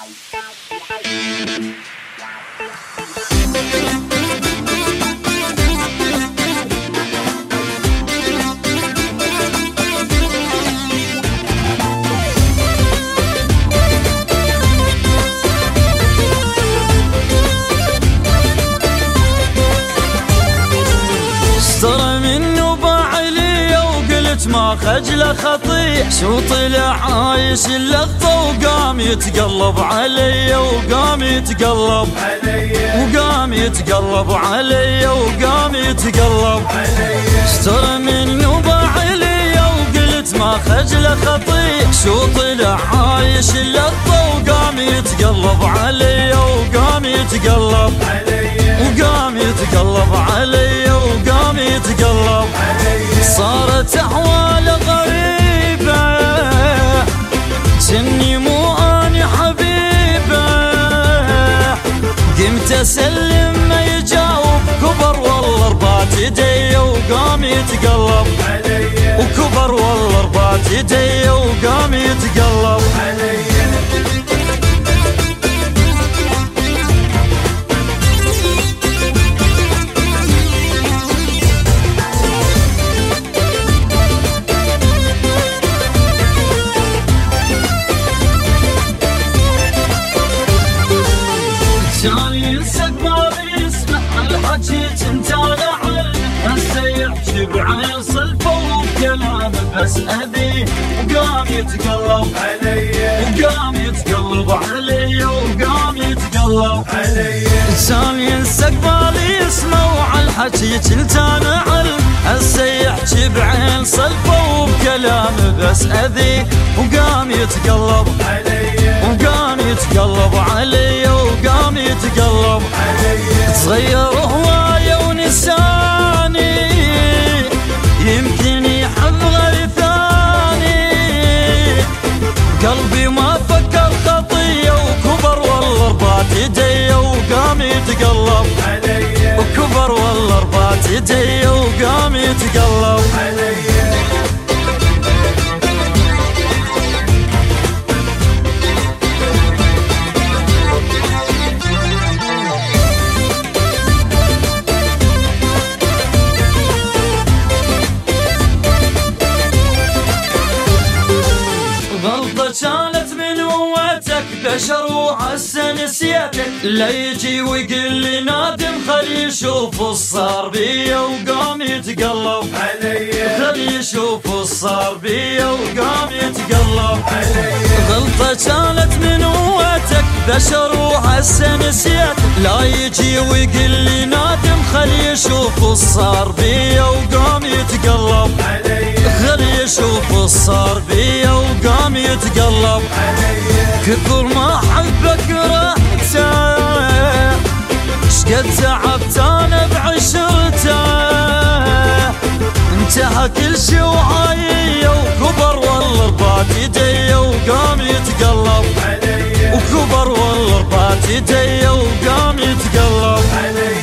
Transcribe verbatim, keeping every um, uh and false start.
اشترى منه باع لي وقلت ما خجله خطيح، شو طلع عايش اللقطة وقام يتقلب علي وقام يتقلب وقام يتقلب علي وقام يتقلب. اشترى منه باع لي وقلت ما خجله خطيح، شو طلع عايش اللقطة وقام يتقلب علي وقام يتقلب وقام يتقلب علي وقام يتقلب. صارت أحوال غريبة جني مو أنا حبيبة، قمت أسلم ما يجاوب، كبر والله رباط يدي وقام يتقلب وكبر والله رباط يدي وقام يتقلب. كان ينسق ما بيسمع الحكي كنت انا علم، هسه يحجب عن صلفه وبكلامه بس اذيه، وقام يتقلب وقام يتقلب علي وقام يتقلب. كان ينسق ما بيسمع الحكي كنت انا علم، هسه يحجب عن صلفه وبكلامه بس اذيه، وقام يتقلب وقام يتقلب علي وقام يتقلب. تغير هواية ونساني يمكن يحب غير ثاني، قلبي ما فكر خطية وكبر والله رباط يدي وقام يتقلب وكبر والله رباط يدي وقام يتقلب. كانت من قوتك بشر وهسه نسيتك، لا يجي ويقول لي نادم خلي يشوف الصار بيا وقام يتقلب خلي يشوف الصار بيا وقام يتقلب. غلطة كانت من قوتك بشر وهسه نسيتك، لا يجي ويقول لي نادم خلي يشوف الصار بيا وقام يتقلب خلي يشوف الصار بيا وقام يتقلب. كثر ما حبك رحته شقد تعبت انا بعشرته، انتهى كل شي وعايي وكبر والله رباط يدي وقام يتقلب وكبر والله رباط يدي وقام يتقلب.